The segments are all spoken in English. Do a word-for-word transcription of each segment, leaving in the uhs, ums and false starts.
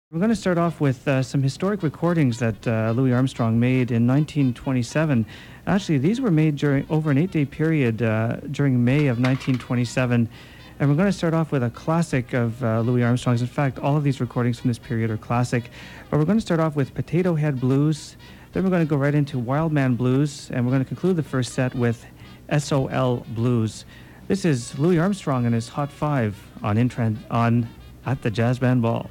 We're going to start off with uh, some historic recordings that uh, Louis Armstrong made in nineteen twenty-seven. Actually, these were made during over an eight-day period uh, during May of nineteen twenty-seven. And we're going to start off with a classic of uh, Louis Armstrong's. In fact, all of these recordings from this period are classic. But we're going to start off with Potato Head Blues. Then we're going to go right into Wild Man Blues. And we're going to conclude the first set with S O L Blues. This is Louis Armstrong and his Hot Five on, Intran- on At the Jazz Band Ball.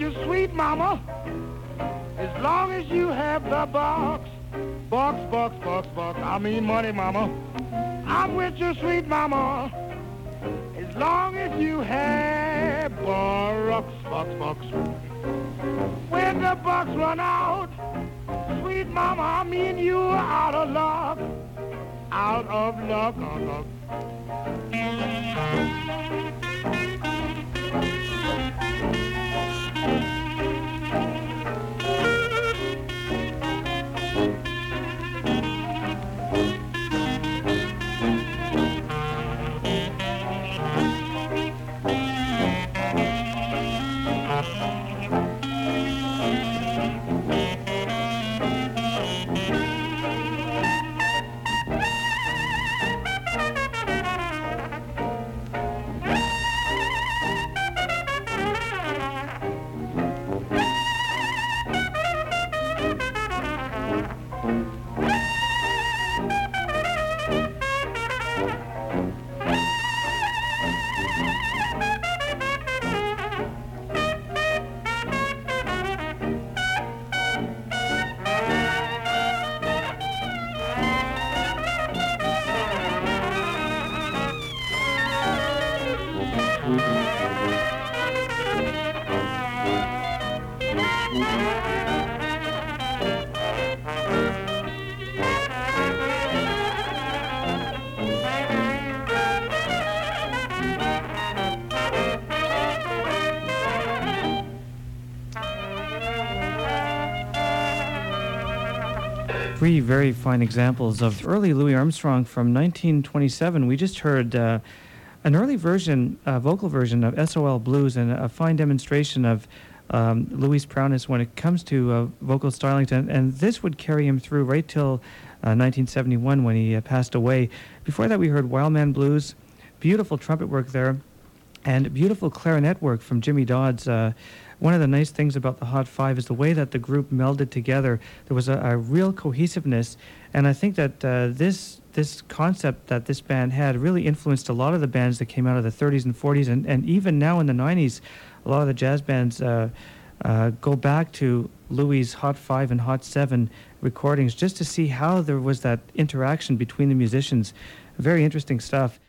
you, sweet mama, as long as you have the box. Box, box, box, box, I mean money, mama. I'm with you, sweet mama, as long as you have box, box, box. When the box run out, sweet mama, I mean you are out of luck, out of luck, out of luck. Three very fine examples of early Louis Armstrong from nineteen twenty-seven. We just heard uh, an early version, a vocal version of S O L Blues, and a fine demonstration of um, Louis' prowess when it comes to uh, vocal stylings. And, and this would carry him through right till uh, nineteen seventy-one when he uh, passed away. Before that, we heard Wildman Blues, beautiful trumpet work there, and beautiful clarinet work from Jimmy Dodds. Uh, One of the nice things about the Hot Five is the way that the group melded together. There was a, a real cohesiveness, and I think that uh, this this concept that this band had really influenced a lot of the bands that came out of the thirties and forties, and, and even now in the nineties, a lot of the jazz bands uh, uh, go back to Louis' Hot Five and Hot Seven recordings just to see how there was that interaction between the musicians. Very interesting stuff.